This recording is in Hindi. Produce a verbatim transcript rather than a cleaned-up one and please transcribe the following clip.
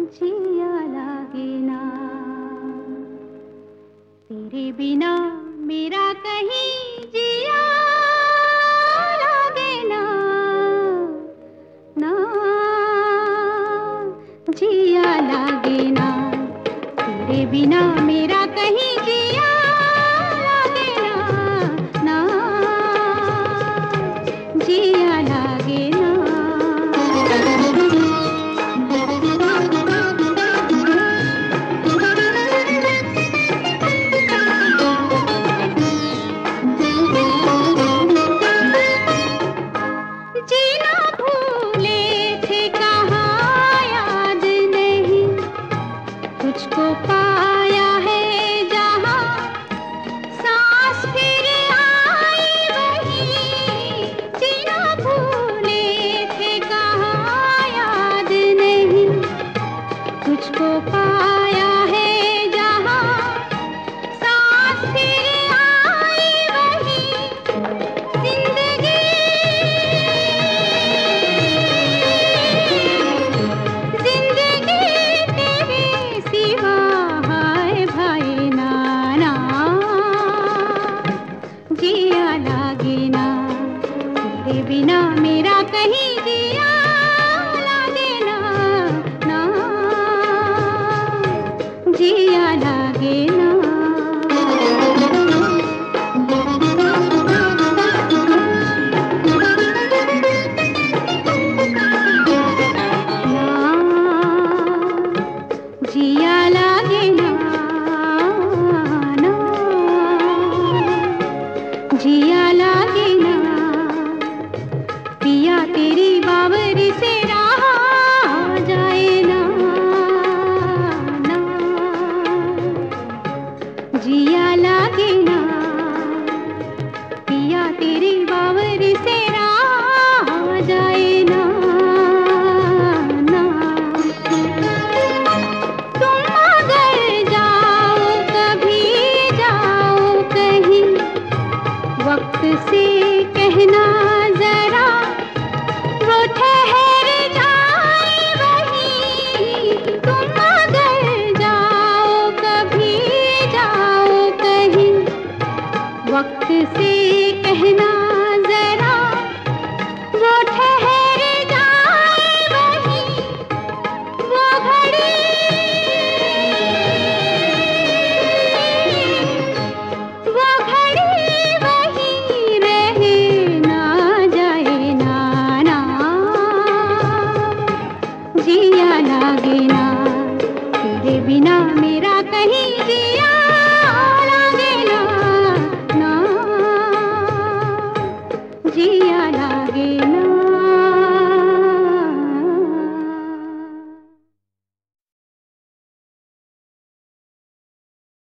जिया लागे ना, तेरे बिना मेरा कहीं जिया लागे ना, ना जिया लागे ना, तेरे बिना मेरा कहीं जिया लागे ना, ना जिया लागे ना। तुझको पाया है जहाँ सांस फिर आई वहीं, जीना भूले थे कहाँ याद नहीं। तुझको पाया है जहाँ सांस फिर आई वहीं, जिंदगी जिंदगी तेरे सिवा जिया लागे ना, तेरे बिना मेरा कहीं जिया लागे ना, ना जिया लागे ना।